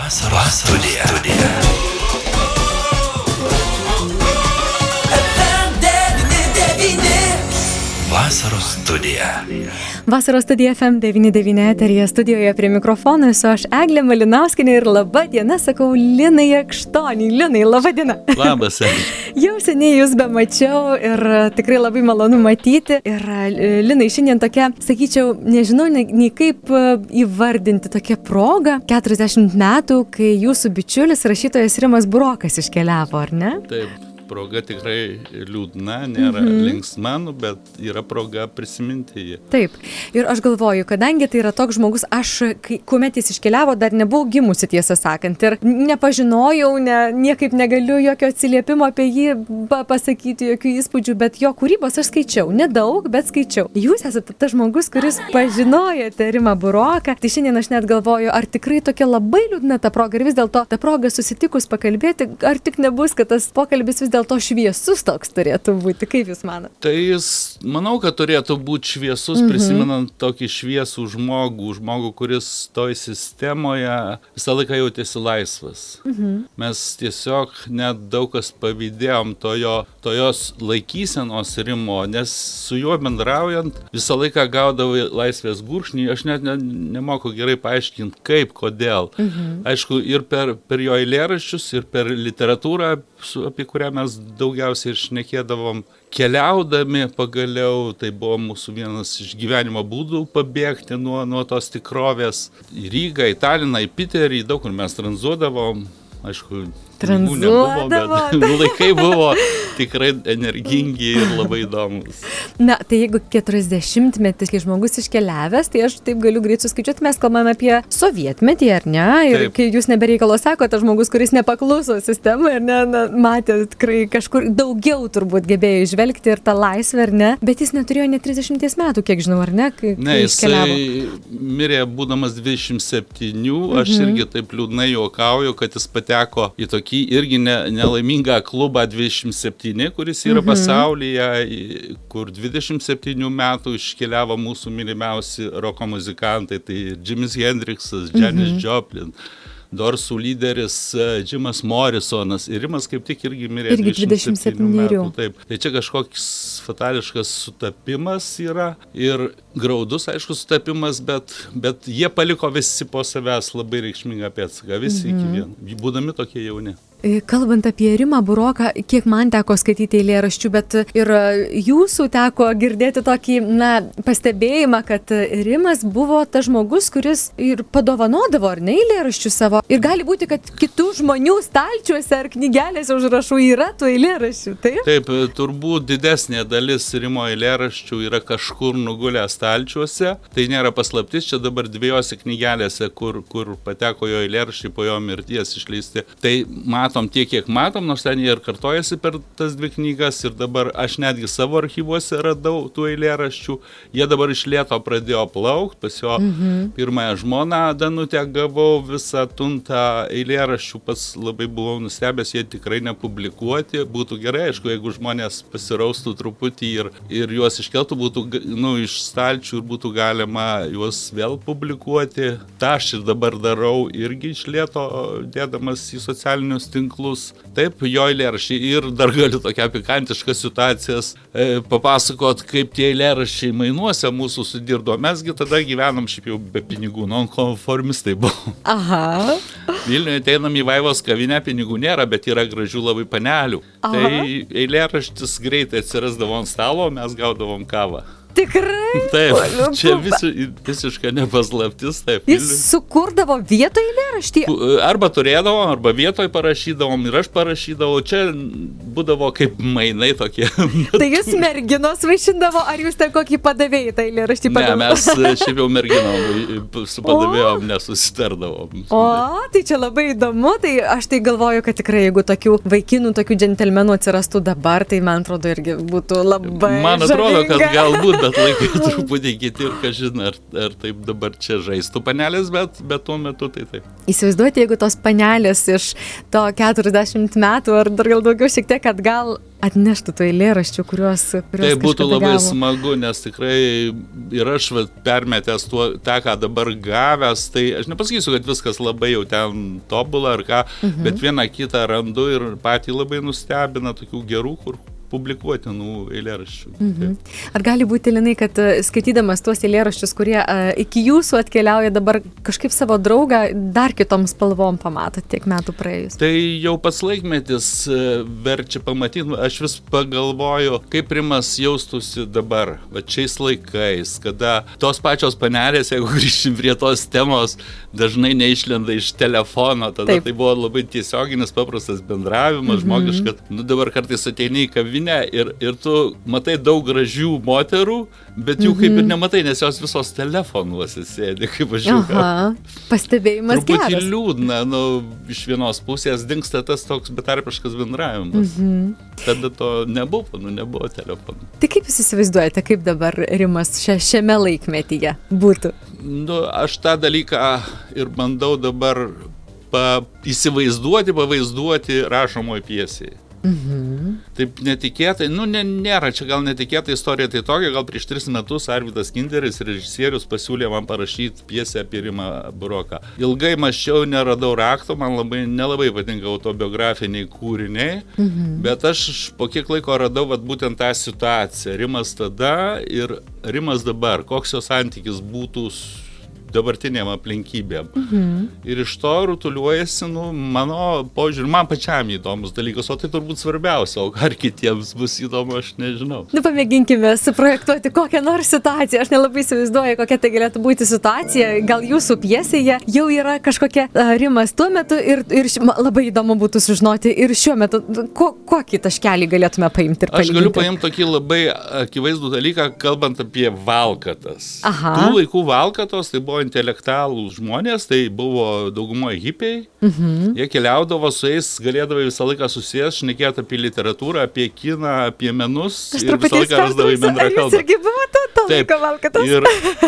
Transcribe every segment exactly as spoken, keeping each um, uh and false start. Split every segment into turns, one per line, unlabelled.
Vasaros studija. studija. Vasaros studija.
Vasaros studija F M devyni devyni eteryje, studijoje prie mikrofono esu aš Eglė Malinauskienė ir laba diena, sakau Linai Jakštoniai. Linai, laba diena.
Labas, Eglė.
Jau seniai jūs bemačiau ir tikrai labai malonu matyti. Ir Linai, šiandien tokia, sakyčiau, nežinau nei kaip įvardinti tokią progą. keturiasdešimt metų, kai jūsų bičiulis rašytojas Rimas Burokas iškeliavo, ar ne?
Taip. Proga tikrai liūdna, nėra mhm. linksma, bet yra proga prisiminti jį.
Taip. Ir aš galvoju, kadangi tai yra toks žmogus, aš, kai, kuomet jis iškeliavo, dar nebuvau gimusi, tiesą sakant. Ir nepažinojau, ne, niekaip negaliu jokio atsiliepimo apie jį pasakyti, jokių įspūdžių, bet jo kūrybos aš skaičiau. Nedaug, bet skaičiau. Jūs esate tas žmogus, kuris pažinojote Rimą Buroką. Tai šiandien aš net galvoju, ar tikrai tokia labai liūdna ta proga ir vis dėlto ta proga susitikus pakalbėti, ar tik nebus, kad tas pokalbis vis dėl to šviesus toks turėtų būti, kaip jūs manote?
Tai jis, manau, kad turėtų būti šviesus, mhm. prisimenant tokį šviesų žmogų, žmogų, kuris toj sistemoje visą laiką jautėsi laisvas. Mhm. Mes tiesiog net daug kas pavydėjom tojo, tojos laikysenos Rimo, nes su juo bendraujant visą laiką gaudavai laisvės gurkšnį, aš net ne, nemoku gerai paaiškinti, kaip, kodėl. Mhm. Aišku, ir per, per jo eilėraščius, ir per literatūrą, su, apie kurią mes daugiausiai ir šnekėdavom, keliaudami pagaliau, tai buvo mūsų vienas iš gyvenimo būdų pabėgti nuo, nuo tos tikrovės. Į Rygą, į Taliną, į Piterį, daug kur mes tranzuodavom, aišku, nebuvo, bet laikai buvo tikrai energingi ir labai įdomus.
Na, tai jeigu keturiasdešimtmetis, kai žmogus iškeliavęs, tai aš taip galiu greit suskaičiuoti, mes kalbame apie sovietmetį, ar ne? Ir taip. Kai jūs nebereikalo sako, tas žmogus, kuris nepakluso sistemai, ar ne, na, matė tikrai kažkur daugiau turbūt gebėjo išvelgti ir tą laisvę, ar ne? Bet jis neturėjo net trisdešimties metų, kiek žinau, ar ne? Kai,
ne, kai iškeliavo. Jisai mirė būdamas dvidešimt septynių, mhm. aš irgi taip liūdnai juokauju, kad jis pateko į tokį irgi ne, nelaimingą klubą dvidešimt septyni, kuris yra mhm. pasaulyje, kur dvidešimt septynių metų iškeliavo mūsų mylimiausi roko muzikantai, tai Jimis Hendriksas, Janis mhm. Joplin, Dorsų lyderis Jimas Morrisonas ir Rimas kaip tik irgi mirė irgi dvidešimt septynių metų. Taip. Tai čia kažkoks fatališkas sutapimas yra ir graudus, aišku, sutapimas, bet, bet jie paliko visi po savęs labai reikšmingą pėdsaką, visi mhm. iki vieno, būdami tokie jauni.
Kalbant apie Rimą Buroką, kiek man teko skaityti eilėraščių, bet ir jūsų teko girdėti tokį, na, pastebėjimą, kad Rimas buvo tas žmogus, kuris ir padovanodavo, ar ne, eilėraščių savo. Ir gali būti, kad kitų žmonių stalčiuose ar knygelėse užrašų yra tų eilėraščių, taip?
Taip, turbūt didesnė dalis Rimo eilėraščių yra kažkur nugulę stalčiuose. Tai nėra paslaptis, čia dabar dviejose knygelėse, kur, kur pateko jo eilėraščiai po jo mirties išleisti. Tai mat tiek, kiek matom, nors ten jie ir kartojasi per tas dvi knygas ir dabar aš netgi savo archyvuose radau tų eilėraščių. Jie dabar iš lėto pradėjo plaukti, pas jo mm-hmm. pirmąją žmoną Danutę gavau visą tuntą eilėraščių, pas labai buvau nustebęs, jie tikrai nepublikuoti. Būtų gerai, aišku, jeigu žmonės pasiraustų truputį ir, ir juos iškeltų, būtų, nu, iš stalčių ir būtų galima juos vėl publikuoti. Ta aš ir dabar darau irgi iš lėto, dėdamas į socialinius tinklus. Taip, jo eilėraščiai ir dar galiu tokią pikantišką situacijas e, papasakot, kaip tie eilėraščiai mainuose mūsų sudirdo. Mesgi tada gyvenam šiaip jau be pinigų, nonkonformistai buvom.
Aha.
Vilniuje ateinam į Vaivos kavinę, pinigų nėra, bet yra gražių labai panelių. Aha. Tai eilėraštis greitai atsirasdavo ant stalo, mes gaudavom kavą.
Tikrai?
Taip, čia visi, visiškai nepaslaptis. Taip,
jis sukurdavo vietoj eilėraštį?
Arba turėdavom, arba vietoj parašydavom ir aš parašydavau. Čia būdavo kaip mainai tokie.
Tai jūs merginos vaišindavo, ar jūs ten kokį padavėjai tą eilėraštį padavėjai?
Ne, mes šiaip jau merginom su padavėjom nesusitardavom.
O, tai čia labai įdomu. Tai aš tai galvoju, kad tikrai jeigu tokių vaikinų, tokių džentelmenų atsirastų dabar, tai man atrodo irgi būtų labai
Man atrodo,
žavinga.
Kad galbūt bet laikai truputį kiti ir kažin, ar, ar taip dabar čia žaistų panelės, bet, bet tuo metu tai taip.
Įsivaizduoti, jeigu tos panelės iš to keturiasdešimt metų ar dar gal daugiau šiek tiek kiek atgal atneštų tų eilėraščių, kuriuos, kuriuos
tai būtų labai
gavo.
smagu, nes tikrai ir aš va, permetęs tuo, tą, ką dabar gavęs, tai aš nepasakysiu, kad viskas labai jau ten tobula ar ką, mhm. bet vieną kitą randu ir patį labai nustebina tokių gerų, kur publikuotinų eilėraščių.
Mhm. Ar gali būti, Linai, kad skaitydamas tuos eilėraščius, kurie a, iki jūsų atkeliauja dabar kažkaip savo draugą dar kitom spalvom pamatot tiek metų praėjus?
Tai jau pats laikmetis verčia pamatyti, aš vis pagalvoju, kaip Rimas jaustųsi dabar, va šiais laikais, kada tos pačios panelės, jeigu grįžtim prie tos temos, dažnai neišlenda iš telefono, tada Taip. Tai buvo labai tiesioginis, paprastas bendravimas, mhm. žmogiškas, nu dabar kartais ateini į kavinę Ir, ir tu matai daug gražių moterų, bet jų kaip ir nematai, nes jos visos telefonuose sėdi, kaip aš žiūriu.
Aha, pastebėjimas geras.
Truputį liūdna, nu, iš vienos pusės dingsta tas toks betarpiškas bendravimas. Mhm. Tada to nebuvo, nu, nebuvo telefonų.
Tai kaip jūs įsivaizduojate, kaip dabar Rimas šia, šiame laikmetyje būtų?
Nu, aš tą dalyką ir bandau dabar pa, įsivaizduoti, pavaizduoti rašomoje pjesėje.
Mhm.
Taip netikėtai, nu ne, nėra čia gal netikėta istorija, tai tokia, gal prieš tris metus Arvydas Kinderis, režisierius, pasiūlė man parašyti pjesę apie Rimą Buroką. Ilgai mąsčiau, neradau rakto, man labai, nelabai patinka autobiografiniai kūriniai, mhm. bet aš po kiek laiko radau vat, būtent tą situaciją. Rimas tada ir Rimas dabar, koks jo santykis būtų dabartiniam aplinkybėm. Mhm. Ir iš to rutuliuojasi, nu, mano požiūrį, man pačiam įdomus dalykas, o tai turbūt svarbiausia, o ar kitiems bus įdomu, aš nežinau.
Nu, pamėginkime suprojektuoti kokią nors situaciją, aš nelabai įsivaizduoju, kokia tai galėtų būti situacija, gal jūsų pjesėje jau yra kažkokia uh, Rimas tuo metu ir, ir š, labai įdomu būtų sužinoti ir šiuo metu, ko, kokį taškelį galėtume paimti ir palyginti.
Aš galiu paimti tokį labai akivaizdų dalyką, kalbant apie valkatas.
Aha.
Tų laikų valkatos, tai buvo intelektualūs žmonės, tai buvo daugumoje hipiai, mhm. jie keliaudavo su jais, galėdavo visą laiką susijęs, šnekėti apie literatūrą, apie kiną, apie menus
aš
ir visą laiką rasdavo į bendrą kalbą.
Jūs irgi buvote to laiko valkatos?
Ir,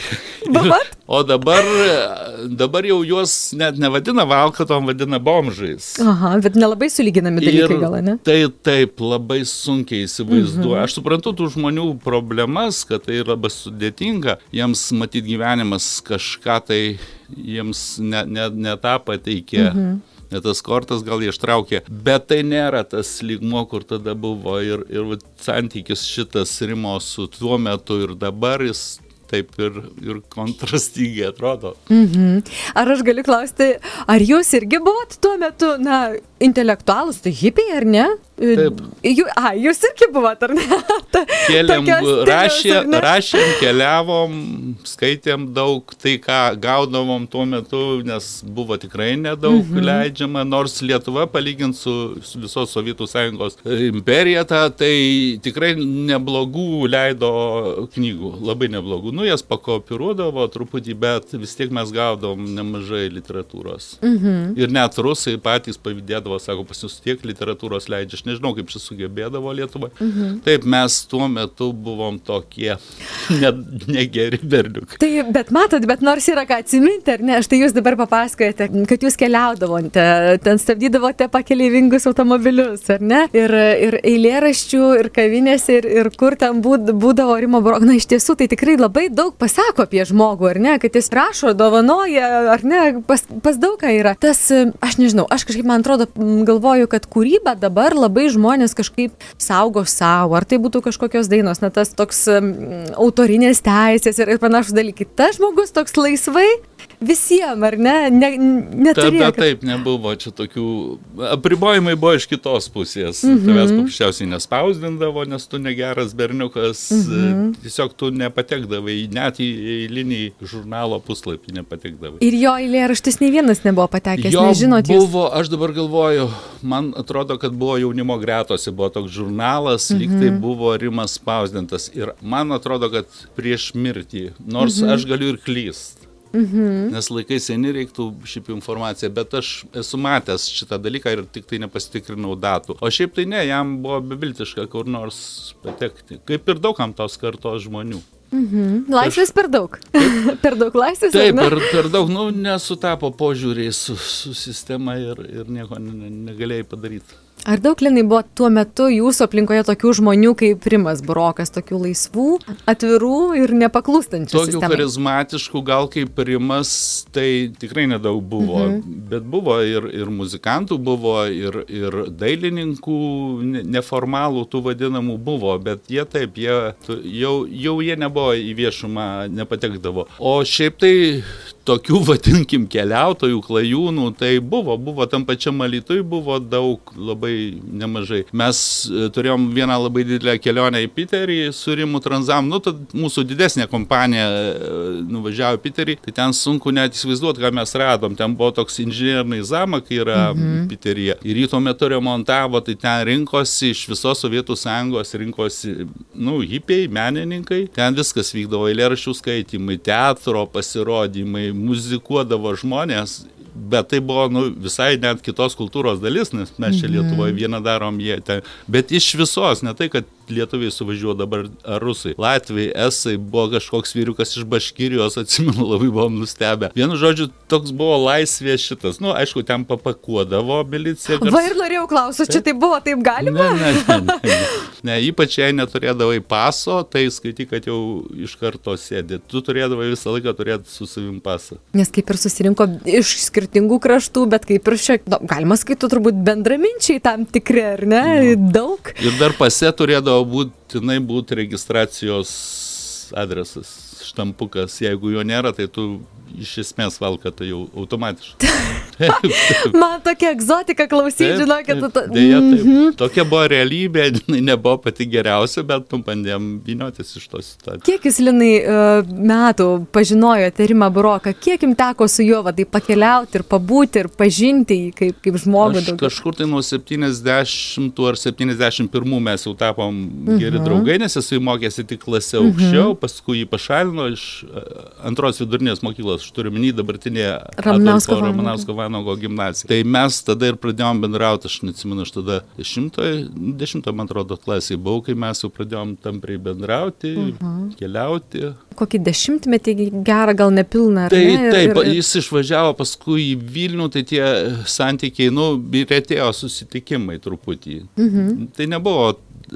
ir, o dabar, dabar jau juos net nevadina valkatom, vadina bomžais.
Aha, bet nelabai sulyginami dalykai
ir
gal, ne?
Tai taip, labai sunkiai įsivaizduoju. Mhm. Aš suprantu tų žmonių problemas, kad tai yra labai sudėtinga, jiems matyti gyvenimas kažką tai jiems ne, ne, ne tą pateikė, mhm. ne tas kortas gal jie ištraukė, bet tai nėra tas lygmuo, kur tada buvo ir, ir santykis šitas Rimo su tuo metu ir dabar jis taip ir, ir kontrastingai atrodo.
Mhm. Ar aš galiu klausti, ar jūs irgi buvot tuo metu, na, intelektualus, tai hipiai, ar ne?
Taip.
Jų, a, jūs irgi buvot, ar ne? Ta,
Kėlėm, rašė, rašėm, keliavom, skaitėm daug, tai ką gaudavom tuo metu, nes buvo tikrai nedaug mhm. leidžiama, nors Lietuva, palygint su, su visos Sovietų Sąjungos imperija, ta, tai tikrai neblogų leido knygų, labai neblogų. Nu, jas pakopiruodavo truputį, bet vis tiek mes gaudavom nemažai literatūros. Mhm. Ir net rusai patys pavydėdavo, sako, pas jūs tiek literatūros leidžia. Aš nežinau, kaip šis sugebėdavo Lietuvai. Mhm. Taip, mes tuo metu buvom tokie ne, negeri berniukai.
Tai, bet matot, bet nors yra ką atsiminti, ar ne? Štai jūs dabar papasakojate, kad jūs keliaudavote, ten stabdydavote pakeleivingus automobilius, ar ne? Ir, ir eilėraščių, ir kavinėse, ir, ir kur ten būd, būdavo Rimo Buroko. Na, iš tiesų, tai tikrai labai daug pasako apie žmogų, ar ne? Kad jis rašo, dovanoja, ar ne? Pas, pas daug ką yra. Tas, aš nežinau, aš kažkaip, man atrodo, galvoju, kad kūryba dabar labai žmonės kažkaip saugo savo, ar tai būtų kažkokios dainos, na tas toks um, autorinės teisės ir, ir panašus dalykai. Tas žmogus toks laisvai visiems, ar ne? ne neturėjo.
Tada taip nebuvo, čia tokių apribojimai buvo iš kitos pusės. Mhm. Tavęs paprasčiausiai nespausdindavo, nes tu negeras berniukas, mhm. tiesiog tu nepatekdavai, net į eilinį žurnalo puslapį nepatekdavai.
Ir jo eilėraštis nei vienas nebuvo patekęs,
jo
nežinot
jūs? Buvo, aš dabar galvoju, man atrodo, kad buvo jaunimo gretose, buvo toks žurnalas, mhm. lyg tai buvo Rimas spausdintas. Ir man atrodo, kad prieš mirtį, nors mhm. aš galiu ir klyst. Mhm. Nes laikai seni reiktų šiaip informaciją, bet aš esu matęs šitą dalyką ir tik tai nepasitikrinau datų. O šiaip tai ne, jam buvo beviltiška kur nors patekti. Kaip ir daugam tos kartos žmonių.
Mhm. Laisvės per daug. per daug laisvės?
Taip, per, per daug, nu, nesutapo požiūriai su, su sistema ir, ir nieko ne, negalėjai padaryti.
Ar daug, Linai, buvo tuo metu jūsų aplinkoje tokių žmonių kaip Rimas Burokas, tokių laisvų, atvirų ir nepaklūstančių
Tokių
sistemai?
charizmatiškų, gal kaip Rimas, tai tikrai nedaug buvo,
Mhm.
bet buvo ir, ir muzikantų, buvo ir, ir dailininkų, ne- neformalų tų vadinamų buvo, bet jie taip, jie, tu- jau, jau jie nebuvo į viešumą, nepatekdavo. O šiaip tai tokių, vadinkim, keliautojų, klajūnų, tai buvo, buvo tam pačiam Alytuj, buvo daug, labai nemažai. Mes e, turėjom vieną labai didelę kelionę į Piterį su Rimu Tranzam, nu, tad mūsų didesnė kompanija e, nuvažiavo į Piterį, tai ten sunku net įsivaizduoti, ką mes radom. Ten buvo toks inžinieriniai zamakai yra mhm. Piteryje. Ir jį tuo metu remontavo, tai ten rinkosi iš visos Sovietų Sąjungos, rinkosi, nu, hipiai, menininkai. Ten viskas vykdavo, eilėraščių skaitymai, teatro pasirodymai, muzikuodavo žmonės, bet tai buvo nu, visai net kitos kultūros dalis, nes mes čia Lietuvoje vieną darom, jie ten, bet iš visos, ne tai, kad lietuviai suvažiuoja dabar, ar rusai, latviai, esai, buvo kažkoks vyriukas iš Baškirijos, atsimenu, labai buvom nustebę. Vienu žodžiu, toks buvo laisvė šitas, nu, aišku, ten papakuodavo milicija.
Va ir norėjau klausti, čia tai buvo taip galima?
Ne, ne, ne, ne, ne. ne, ypač jei neturėdavai paso, tai skaityk, kad jau iš karto sėdė. Tu turėdavai visą laiką turėti su savim pasą.
Nes kaip ir susirinko iš skirtingų kraštų, bet kaip ir šiek, nu, galima skaityti turbūt bendraminčiai tam tikri, ar ne? No. Daug.
Ir dar pase turėdavo būtinai būti registracijos adresas, štampukas. Jeigu jo nėra, tai tu iš esmės valka, tai jau automatiškai.
Man tokia egzotika klausyti, žinokit.
Deja, taip. Tokia buvo realybė, jinai nebuvo pati geriausia, bet nu, bandėm vyniotis iš tos situacijos.
Kiek jūs, Linai, metų pažinojote Rimą Buroką? Kiek jums teko su juo vadai pakeliauti ir pabūti ir pažinti jį kaip, kaip žmogų?
Aš kažkur tai nuo septyniasdešimtų ar septyniasdešimt pirmų mes jau tapom geri
Mhm.
draugai, nes jisai mokėsi tik klase aukščiau, paskui jį pašalino iš antros vidurinės mokyklos, aš turiu minį dabartinėje
Ramanausko
Adolfo Ramanausko Vanago gimnazija. Tai mes tada ir pradėjom bendrauti, aš neatsimenu, aš tada dešimtoje, man atrodo, klasėje buvau, kai mes jau pradėjom tampriai bendrauti, uh-huh. keliauti.
Kokį dešimtmetį gerą, gal nepilną, ar
tai,
ne? Ir,
Taip,
ir...
jis išvažiavo paskui į Vilnių, tai tie santykiai, nu, retėjo susitikimai truputį. Uh-huh. Tai nebuvo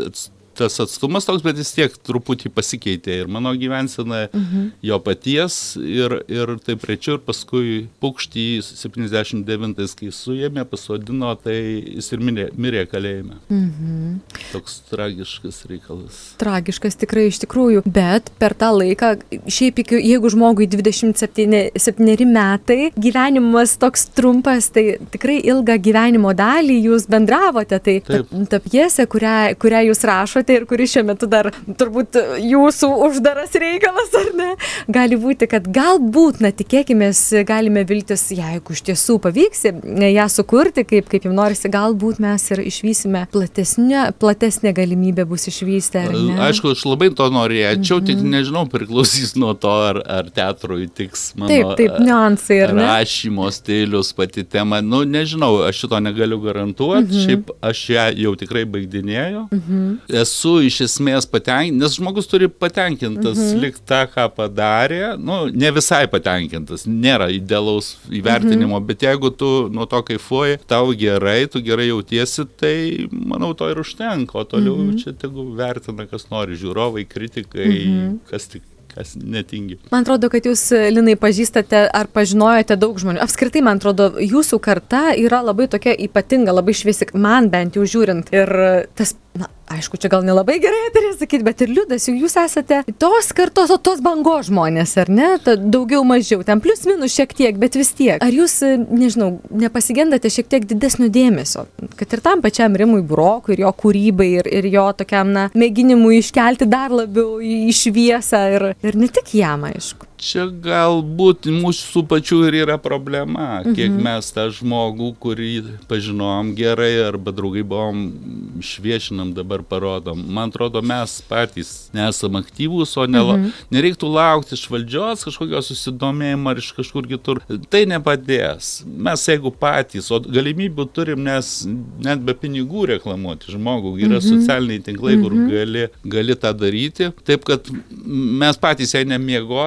tas atstumas toks, bet vis tiek truputį pasikeitė ir mano gyvensena, mhm. jo paties ir, ir taip rečiau ir paskui pukštį septyniasdešimt devintais, kai suėmė, pasodino, tai jis ir mirė, mirė kalėjime. Mhm. Toks tragiškas reikalas.
Tragiškas tikrai iš tikrųjų, bet per tą laiką, šiaip iki, jeigu žmogui dvidešimt septyneri metai, gyvenimas toks trumpas, tai tikrai ilgą gyvenimo dalį jūs bendravote, tai ta, ta pjesė, kurią, kurią jūs rašote, ir kuris šiuo metu dar turbūt jūsų uždaras reikalas, ar ne? Gali būti, kad galbūt, na, tikėkimės, galime viltis, jeigu iš tiesų pavyks ją sukurti, kaip, kaip jums norisi, galbūt mes ir išvysime platesnė, platesnė galimybė bus išvysti, ar ne?
Aišku, aš labai to norėčiau, mhm. tik nežinau, priklausys nuo to, ar, ar teatrui tiks mano
taip, taip, niuansai, ar ne?
Rašymo stilius, pati tema, nu, nežinau, aš šito negaliu garantuoti, mhm. šiaip aš ją jau tikrai baigdinėjau. Mhm. Esu iš esmės patenkintas, nes žmogus turi patenkintas mhm. likt tą, ką padarė, nu, ne visai patenkintas, nėra idealaus įvertinimo, mhm. bet jeigu tu nuo to kaifuoji, tau gerai, tu gerai jautiesi, tai manau to ir užtenka, o toliau mhm. čia tegu vertina, kas nori, žiūrovai, kritikai, mhm. kas tik kas netingi. Man
atrodo, kad jūs, Linai, pažįstate ar pažinojote daug žmonių. Apskritai, man atrodo, jūsų karta yra labai tokia ypatinga, labai šviesi, man bent jau žiūrint. Ir tas, na, aišku, čia gal nelabai gerai turėjau sakyti, bet ir liūdas, juk jūs esate tos kartos, o tos bangos žmonės, ar ne? Ta, daugiau mažiau, ten plius minus šiek tiek, bet vis tiek. Ar jūs, nežinau, nepasigendate šiek tiek didesnio dėmesio, kad ir tam pačiam Rimui Burokui ir jo kūrybai ir, ir jo tokiam, na, mėginimui iškelti dar labiau į šviesą ir, ir ne tik jam, aišku.
Čia galbūt mūsų pačių ir yra problema, kiek mhm. mes tą žmogų, kurį pažinojom gerai arba draugai buvom, šviešinam, dabar parodom. Man atrodo, mes patys nesam aktyvūs, o ne, mhm. nereiktų laukti iš valdžios kažkokio susidomėjimo ar iš kažkur kitur. Tai nepadės. Mes jeigu patys, o galimybių turim, nes net be pinigų reklamuoti žmogų, yra mhm. socialiniai tinklai, kur mhm. gali, gali tą daryti. Taip, kad mes patys jei nemiegosim,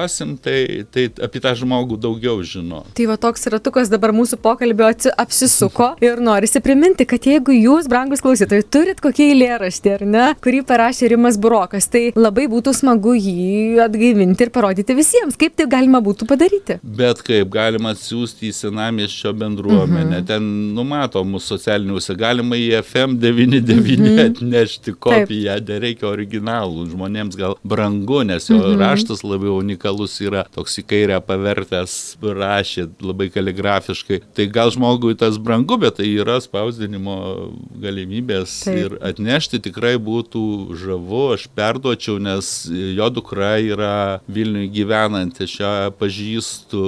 tai, tai apie tą žmogų daugiau žino.
Tai va toks ratukas dabar mūsų pokalbio atsi- apsisuko ir norisi priminti, kad jeigu jūs, brangus klausytojai, turit kokį eilėraštį, ar ne, kurį parašė Rimas Burokas, tai labai būtų smagu jį atgaivinti ir parodyti visiems, kaip tai galima būtų padaryti.
Bet kaip galima atsiųsti į senamiesčio bendruomenę, mhm. ten numato mūsų socialiniuose, galima į F M devyni devyni mhm. atnešti kopiją, nereikia originalų, žmonėms gal brangu, nes jo mhm. raštas labiau unikalus yra, toks į kairę pavertęs, rašė labai kaligrafiškai. Tai gal žmogui tas brangu, bet tai yra spausdinimo galimybės. Taip. Ir atnešti tikrai būtų žavu, aš perduočiau, nes jo dukra yra Vilniuje gyvenanti, šią pažįstu,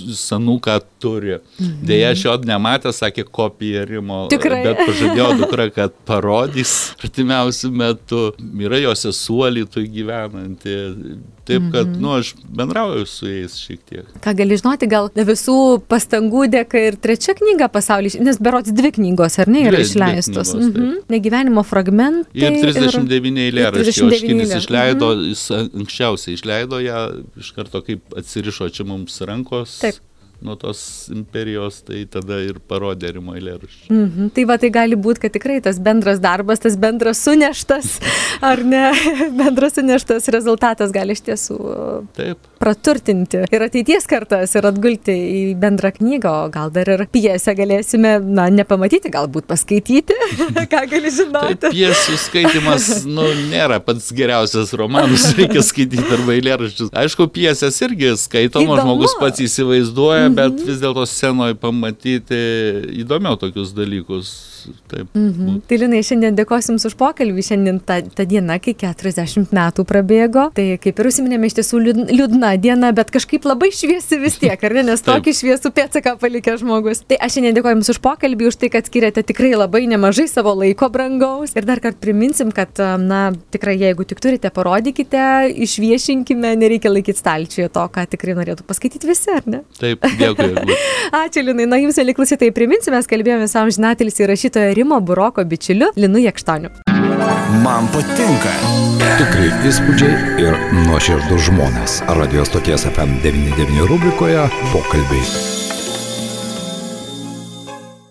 senuką turi. Mhm. Deja, šio nematė, sakė kopiją Rimo, tikrai. Bet pažadėjo dukra, kad parodys artimiausių metų. Yra jo sesuo Alytuje gyvenanti. Taip, kad, mm-hmm. nu, aš bendrauju su jais šiek tiek.
Ką gali žinoti, gal visų pastangų dėka ir trečia knyga pasaulyje, nes berods dvi knygos, ar ne, yra išleistos. Mhm. Negyvenimo fragmentai.
Ir trisdešimt devyni eilėraščiai, Oškinis išleido, mm-hmm. jis anksčiausiai išleido ją, iš karto kaip atsirišo čia mums rankos. Taip. Nuo tos imperijos, tai tada ir parodė Rimo eilėraščių.
Mhm. Tai va, tai gali būti, kad tikrai tas bendras darbas, tas bendras suneštas, ar ne, bendras suneštas rezultatas gali iš tiesų Taip. praturtinti ir ateities kartas ir atgulti į bendrą knygą, o gal dar ir pjesę galėsime, na, nepamatyti, galbūt paskaityti, ką gali žinoti.
Tai pjesių skaitimas, nu, nėra pats geriausias romanus, reikia skaityti arba eilėraščius. Aišku, pjesės irgi skaitoma, žmogus pats įsivaizduoja, bet vis dėlto scenoje pamatyti įdomiau tokius dalykus. Taip.
Mhm. Tai Linai, šiandien dėkosim už pokalbį, šiandien ta, ta diena, kai keturiasdešimt metų prabėgo, tai kaip ir užsiminėme, iš tiesų liūdna diena, bet kažkaip labai šviesi vis tiek, ar ne, nes tokį šviesų pėdsaką palikė žmogus. Tai aš šiandien dėkoju Jums už pokalbį, už tai, kad skiriate tikrai labai nemažai savo laiko brangaus ir dar kartą priminsim, kad, na, tikrai jeigu tik turite, parodykite, išviešinkime, nereikia laikyti stalčiuje to, ką tikrai norėtų paskaityti visi, ar ne?
Taip, dėkui.
Ačiū, Linai. Na, Jums, mieli klausytojai, priminsim, mes kalbėjome su amžinatilsį įrašytoju Rimo Buroko bičiuliu Linu Jakštoniu.
Man patinka.
Tikrai įspūdžiai ir nuoširdūs žmonės. Radio stoties F M devyni devyni rubrikoje pokalbiai.